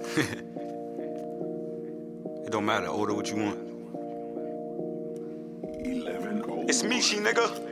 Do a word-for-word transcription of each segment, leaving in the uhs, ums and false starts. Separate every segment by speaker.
Speaker 1: It don't matter, order what you want. It's me, she nigga.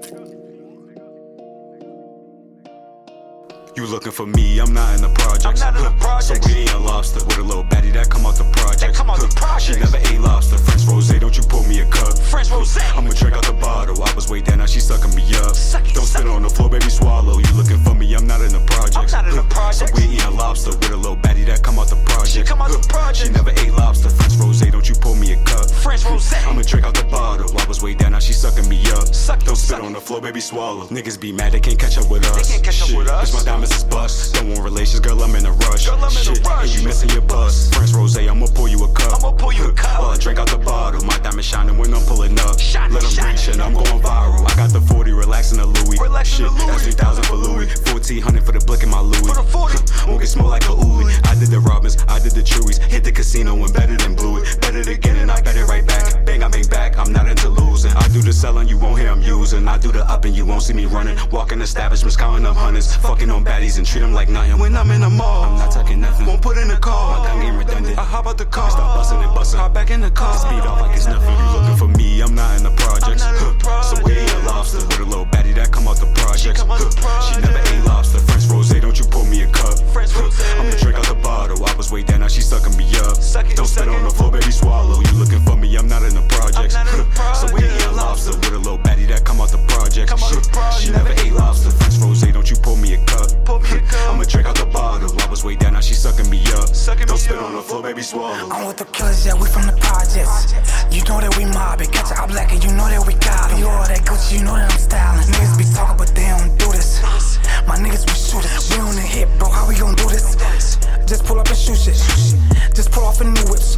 Speaker 1: You looking for me, I'm not in the projects.
Speaker 2: I'm not in the projects.
Speaker 1: So we eating lobster with a little baddie that come out the projects.
Speaker 2: That come out the projects.
Speaker 1: She never ate lobster. French rosé, don't you pour me a cup.
Speaker 2: French rosé.
Speaker 1: I'ma drink out the bottle. I was way down, now she sucking me up.
Speaker 2: Suck it,
Speaker 1: don't
Speaker 2: suck
Speaker 1: spit
Speaker 2: it.
Speaker 1: on the floor, baby, swallow. You looking for me, I'm not in the projects.
Speaker 2: I'm not in the projects.
Speaker 1: So we eating lobster with a little baddie that come out the projects.
Speaker 2: She come out the projects.
Speaker 1: She never ate lobster. French rosé, don't you pour me a cup.
Speaker 2: French rosé.
Speaker 1: I'ma drink out the bottle. I was way down, now she sucking me up.
Speaker 2: Suck it,
Speaker 1: don't spit
Speaker 2: suck
Speaker 1: on
Speaker 2: it.
Speaker 1: the floor, baby, swallow. Niggas be mad, they can't catch up with us.
Speaker 2: They can't catch up
Speaker 1: Shit,
Speaker 2: with us.
Speaker 1: Cause my diamonds is bust. Don't want relations, girl, I'm in a rush.
Speaker 2: Girl, I'm in a
Speaker 1: Shit,
Speaker 2: rush.
Speaker 1: and you missing your bus. French rosé, I'ma pour you a cup.
Speaker 2: I'ma pour you a cup.
Speaker 1: While I drink out the bottle. My diamond shining when I'm pulling up.
Speaker 2: Shining,
Speaker 1: Let them
Speaker 2: shining.
Speaker 1: reach and I'm going viral. I got the forty, relaxing the Louis.
Speaker 2: Relaxing
Speaker 1: Shit,
Speaker 2: the Louis.
Speaker 1: that's three thousand for Louis. fourteen hundred for the blick in my Louis.
Speaker 2: For the forty.
Speaker 1: Won't get smell like a ooey. I did the Robins, I did the Chewies. Hit the casino and bet it and blew it. Bet it again and I bet it right back. Bang, I bang back, I'm not into losing. I do the selling, you won't hear I'm using. I do the up and you won't see me running. Walking establishments, counting up hundreds. Fucking on baddies and treat them like nothing. When I'm in the mall, I'm not talking nothing. Won't put in the car. My gun game redundant. I hop out the car. Stop busting and busting. Hop back in the car. Speed off like it's nothing. You looking for me, I'm not in the projects.
Speaker 2: I'm not in the projects.
Speaker 1: So we eating lobster with a little baddie that come out the projects.
Speaker 2: She come out the
Speaker 1: She never ate lobster. French rosé, don't you pour me a cup.
Speaker 2: French rosé.
Speaker 1: I'ma drink out the bottle. I was way down, now she sucking me up.
Speaker 2: Suck it,
Speaker 1: don't
Speaker 2: suck
Speaker 1: spit on
Speaker 2: it.
Speaker 1: the floor, baby, swallow. You looking for me, I'm not in the projects.
Speaker 2: I'm not in the
Speaker 1: So we
Speaker 2: projects.
Speaker 1: eating lobster with a little baddie that come out the projects.
Speaker 2: Come out the projects.
Speaker 1: She never ate lobster. French rosé, don't you pour me a cup.
Speaker 2: Pour me a cup.
Speaker 1: I'ma drink out the bottle. I was way down, now she sucking me up.
Speaker 2: Sucking
Speaker 1: don't
Speaker 2: me
Speaker 1: spit
Speaker 2: up.
Speaker 1: on the floor, baby, swallow.
Speaker 3: I'm with the killers, yeah, we from the projects. You know that we mob it, catch a black and you know that we got it. You all that Gucci, you know that I'm styling. Niggas be talking, but they don't do this. My niggas be shooters, we on the hip, bro, how we gon' do this? Just pull up and shoot shit, just pull off a new whips.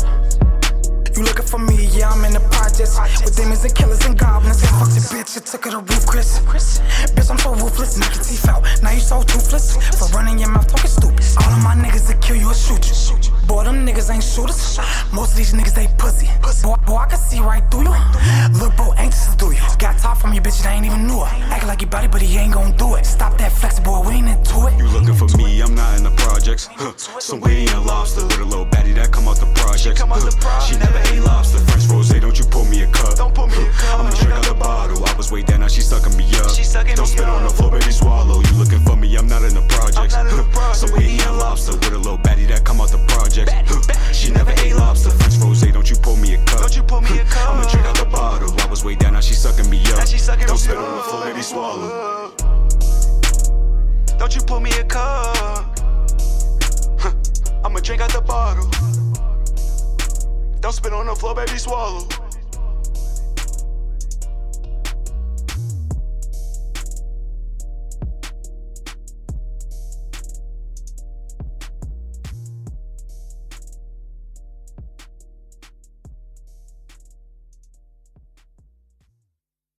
Speaker 3: You looking for me, yeah, I'm in the projects with demons and killers and goblins. Yeah, fuck the bitch, you took her to roof, Chris. Bitch, I'm so ruthless, knock your teeth out. Now you so toothless for running your mouth talking stupid. All of my niggas that kill you or shoot you. Boy, them niggas ain't shooters. Most of these niggas, they pussy. Boy, boy, I can see right through you. Look, bro, anxious to do you. Got top from your bitch, they ain't even knew her. Acting like you body, but he ain't gon' do it. Stop that flex, boy, we ain't into it.
Speaker 1: You looking for me, I'm not in the projects. Huh. So we eating lobster with a little baddie that come out the projects.
Speaker 2: Come out the projects.
Speaker 1: She never ate lobster. French rosé, don't you pour me a cup.
Speaker 2: Don't pour me a cup.
Speaker 1: I'ma drink out the bottle. I was way down, now she sucking me up.
Speaker 2: She sucking
Speaker 1: don't
Speaker 2: me
Speaker 1: spit
Speaker 2: up.
Speaker 1: on the floor, baby, swallow. You looking for me, I'm not in the projects.
Speaker 2: I'm not in the projects.
Speaker 1: So we eating lobster with a little baddie that come out the projects.
Speaker 2: Baddie, baddie.
Speaker 1: She never ate lobster. French rosé, don't you pour me a cup.
Speaker 2: Don't you pour me a cup.
Speaker 1: I'ma drink out the bottle. I was way down, now she sucking me up.
Speaker 2: Now she sucking
Speaker 1: don't
Speaker 2: me
Speaker 1: spit
Speaker 2: up.
Speaker 1: on the floor, baby, swallow.
Speaker 2: Don't you pour me a cup. Huh. I'ma drink out the bottle. Don't spit on the floor, baby, swallow.